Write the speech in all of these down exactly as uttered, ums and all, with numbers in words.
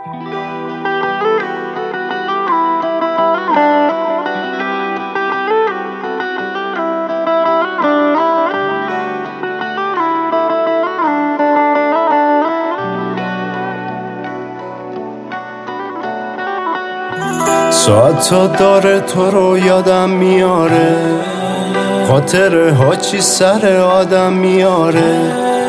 ساعت تا داره تو رو یادم میاره، خاطره ها چی سر آدم میاره.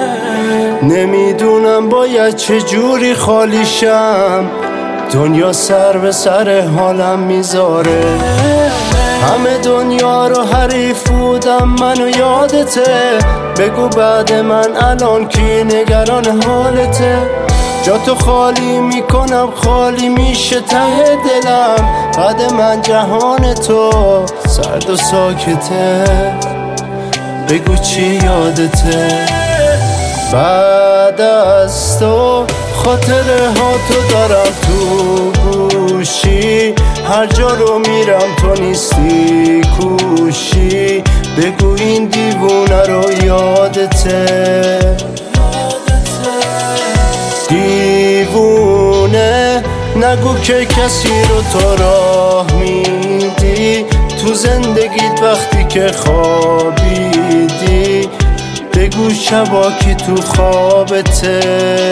نمیدونم باید چه جوری خالی شم، دنیا سر به سر حالم میذاره. همه دنیا رو حریف بودم منو یادته، بگو بعد من الان کی نگران حالته. جا تو خالی میکنم خالی میشه ته دلم، بعد من جهان تو سرد و ساکته. بگو چی یادته بعد از تو، خاطره ها تو دارم تو گوشی، هر جا رو میرم تو نیستی کوشی. بگو این دیوونه رو یادته، دیوونه نگو که کسی رو تو راه میدی تو زندگیت وقتی که خوابیدی. بگو شبا کی تو خوابته.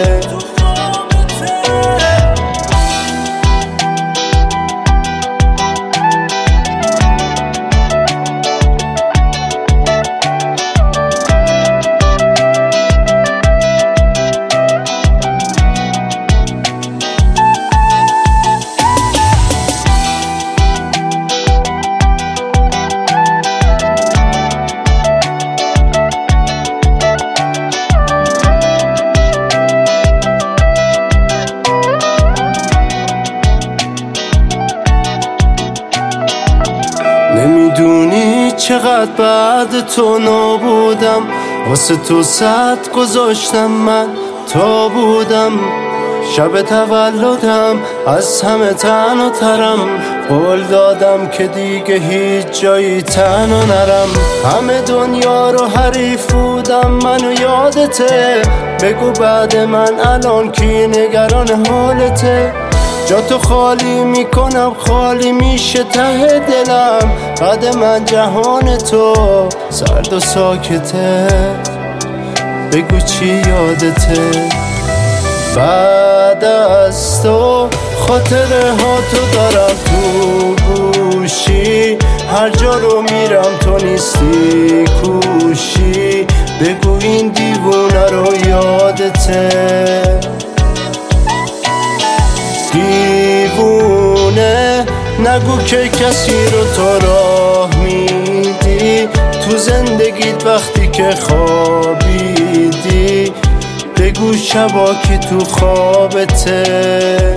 نمیدونی چقدر بعد تو نابودم، واسه تو صد گذاشتم من تا بودم. شب تولدم از همه تنها ترم، قول دادم که دیگه هیچ جایی تنها نرم. همه دنیا رو حریف بودم منو یادته، بگو بعد من الان کی نگران حالته. جا تو خالی میکنم خالی میشه ته دلم، بعد من جهان تو سرد و ساکته. بگو چی یادته بعد از تو، خاطره ها تو دارم تو گوشی، هر جا رو میرم تو نیستی کوشی. بگو این دیوونه رو یادته، دیوونه نگو که کسی رو تو راه میدی تو زندگیت وقتی که خوابیدی. بگو شبا کی تو خوابته.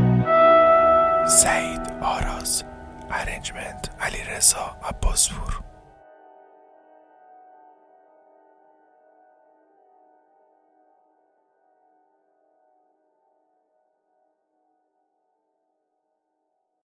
سعید آراز، ارنجمنت علیرضا عباسپور.